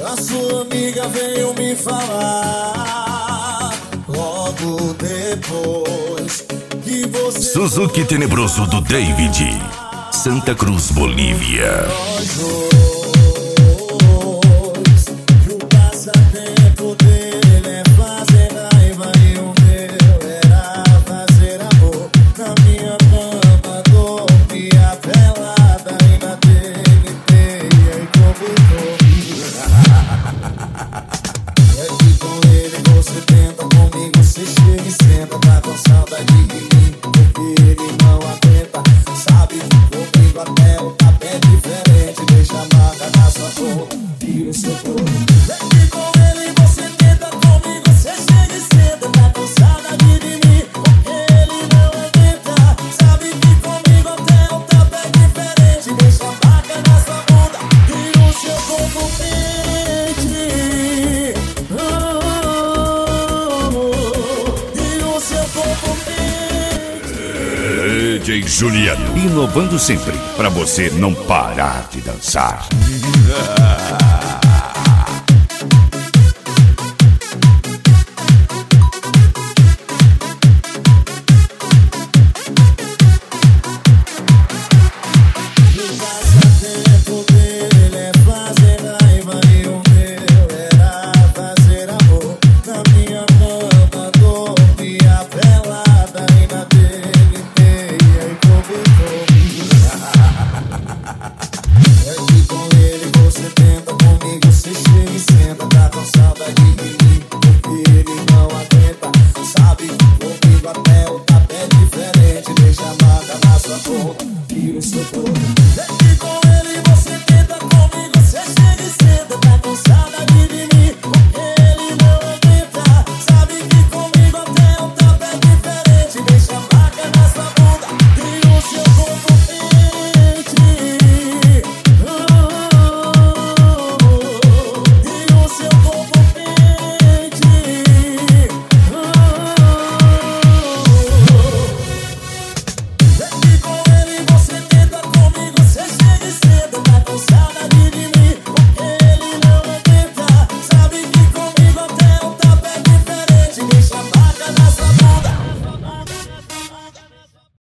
A sua amiga veio me falar logo depois que você... Suzuki Tenebroso do David, Santa Cruz, Bolívia. Que o passatempo dele é fazer raiva e o meu era fazer amor. Na minha cama dormia pelada e na dele teia e cobertor. É que com ele você tenta, comigo você chega e senta. Tá com saudade de mim, porque ele não aguenta. Sabe que comigo até o tapé é diferente. Deixa a marca na sua cor e o seu corpo. É que com ele você tenta, comigo você chega e senta. Tá com saudade de mim, porque ele não aguenta. Sabe que comigo até o tapé é diferente. Deixa a marca na sua bunda e o seu corpo quente. E o seu corpo quente. DJ Juliano, inovando sempre pra você não parar de dançar.